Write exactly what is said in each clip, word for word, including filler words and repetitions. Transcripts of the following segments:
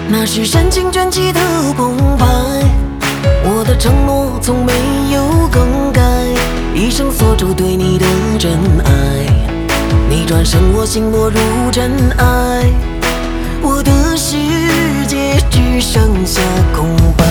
那是深情卷起的澎湃，我的承诺从没有更改，一生所求对你的真爱。你转身，我心落入尘埃，我的世界只剩下空白。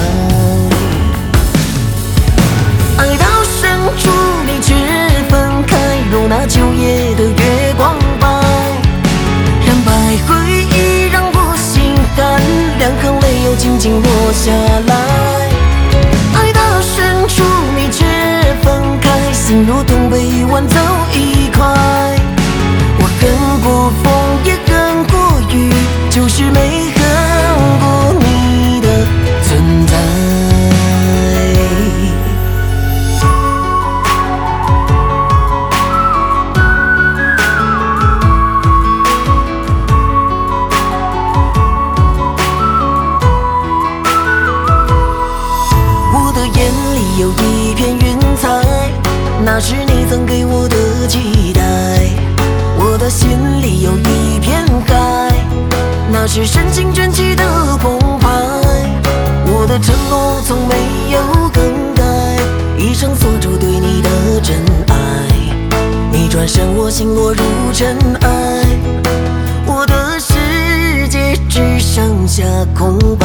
爱到深处，你却分开，如那秋夜的月光白，染白回忆让我心寒，两行泪又静静落下来。爱到深处，你却分开，心如同被挽走一块。我恨过风，也恨过雨，就是没恨过你的存在。我的眼里有一片云彩，那是你曾给我的期待。我的心里有一片海，那是深情卷起的澎湃。我的承诺从没有更改，一生所求对你的真爱。你转身，我心落入尘埃，我的世界只剩下空白。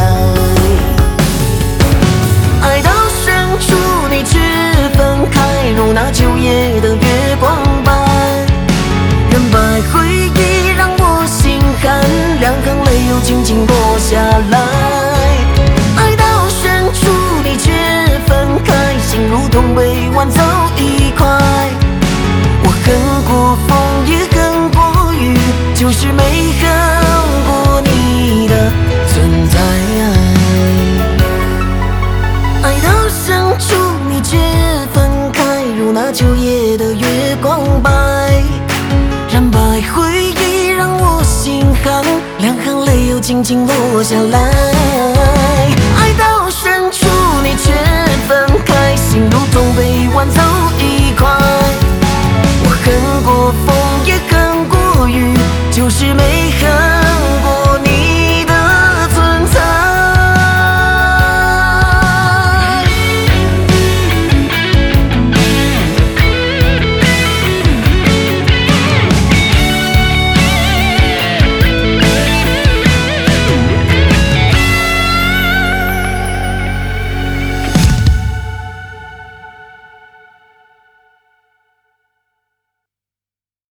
爱到深处，你却分开，如那秋夜的月光白，染白回忆让我心寒，两行泪又静静落下来。爱到深处，你却分开，心如同被挽走一块。我恨过风，也恨过雨，就是没恨过你的存在。爱到深处，你却分开，如那秋夜的月光白，染白回忆让我心寒，两行泪又静静落下来。爱到深处，你却分开，心如同被挽走一块。我恨过风，也恨过雨，就是没恨